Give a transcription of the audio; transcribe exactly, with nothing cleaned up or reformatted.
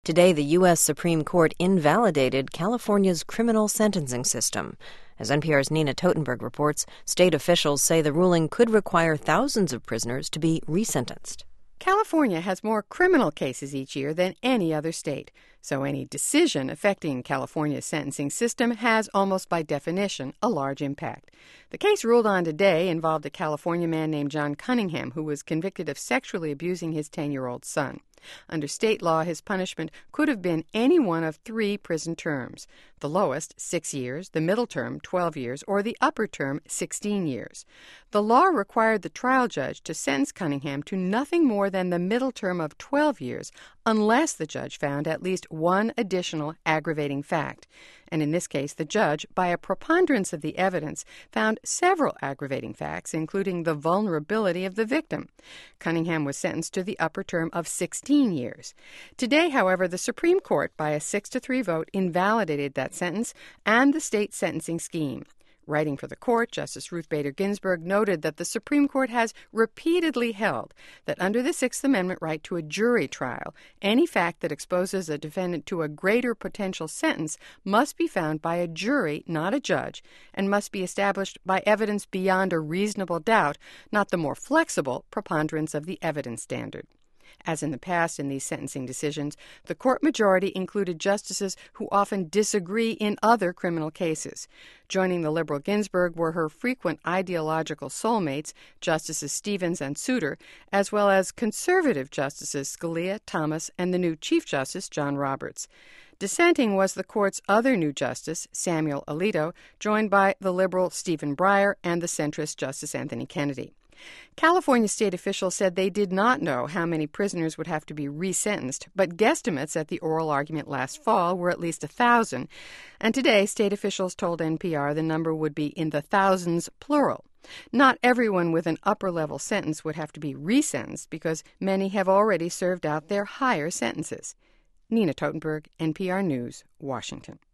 Today, the U S Supreme Court invalidated California's criminal sentencing system. As N P R's Nina Totenberg reports, state officials say the ruling could require thousands of prisoners to be resentenced. California has more criminal cases each year than any other state, so any decision affecting California's sentencing system has, almost by definition, a large impact. The case ruled on today involved a California man named John Cunningham who was convicted of sexually abusing his ten-year-old son. Under state law, his punishment could have been any one of three prison terms. The lowest, six years, the middle term, twelve years, or the upper term, sixteen years. The law required the trial judge to sentence Cunningham to nothing more than the middle term of twelve years, unless the judge found at least one additional aggravating fact. And in this case, the judge, by a preponderance of the evidence, found several aggravating facts, including the vulnerability of the victim. Cunningham was sentenced to the upper term of sixteen years. Today, however, the Supreme Court, by a six to three vote, invalidated that sentence and the state sentencing scheme. Writing for the court, Justice Ruth Bader Ginsburg noted that the Supreme Court has repeatedly held that under the Sixth Amendment right to a jury trial, any fact that exposes a defendant to a greater potential sentence must be found by a jury, not a judge, and must be established by evidence beyond a reasonable doubt, not the more flexible preponderance of the evidence standard. As in the past in these sentencing decisions, the court majority included justices who often disagree in other criminal cases. Joining the liberal Ginsburg were her frequent ideological soulmates, Justices Stevens and Souter, as well as conservative Justices Scalia, Thomas, and the new Chief Justice, John Roberts. Dissenting was the court's other new justice, Samuel Alito, joined by the liberal Stephen Breyer and the centrist Justice Anthony Kennedy. California state officials said they did not know how many prisoners would have to be resentenced, but guesstimates at the oral argument last fall were at least a thousand. And today, state officials told N P R the number would be in the thousands, plural. Not everyone with an upper-level sentence would have to be resentenced because many have already served out their higher sentences. Nina Totenberg, N P R News, Washington.